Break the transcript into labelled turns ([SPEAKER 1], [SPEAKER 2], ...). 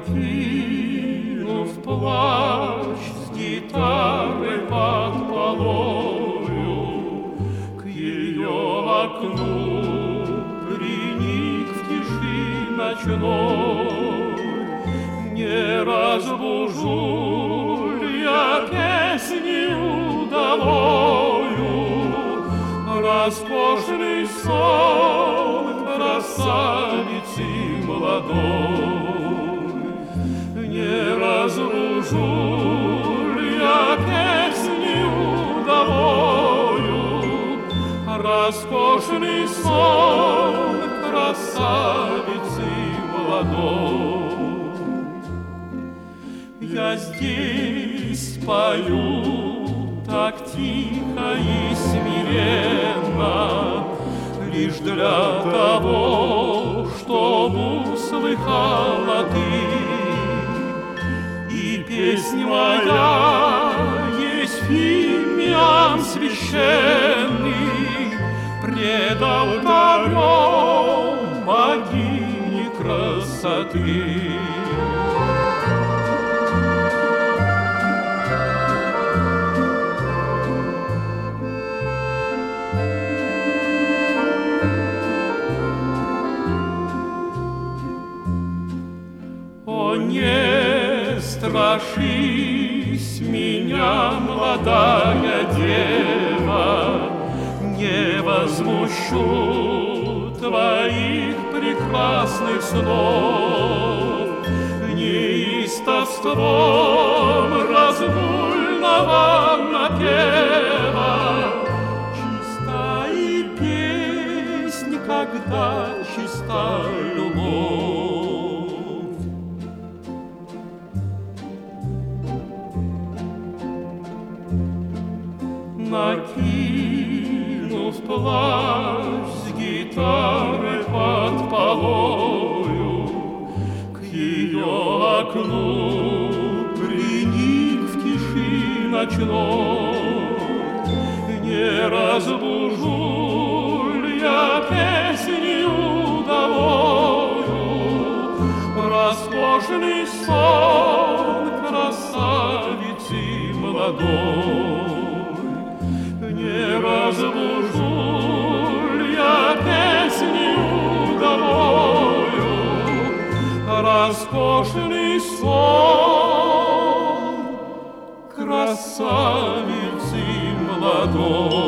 [SPEAKER 1] Накинув плащ с гитары под полою, к ее окну приник в тиши ночной. Не разбужу ли я песнью удалою роскошный сон красавицы молодой? Не разбужу ли я песнью удалою роскошный сон красавицы молодой? Я здесь пою так тихо и смиренно, лишь для того, чтобы услыхала ты. И песнь моя есть фимиам священный, пред алтарем богини красоты. Не страшись меня, молодая дева, не возмущу твоих прекрасных снов. Неистовством разгульного напева чиста и песнь, когда чиста любовь. Накинув плащ с гитары под полою, к ее окну приник в тиши ночной. Не разбужу ли я песнью удалою роскошный сон красавицы молодой? Не разбужу ли я песнью удалою роскошный сон красавицы молодой?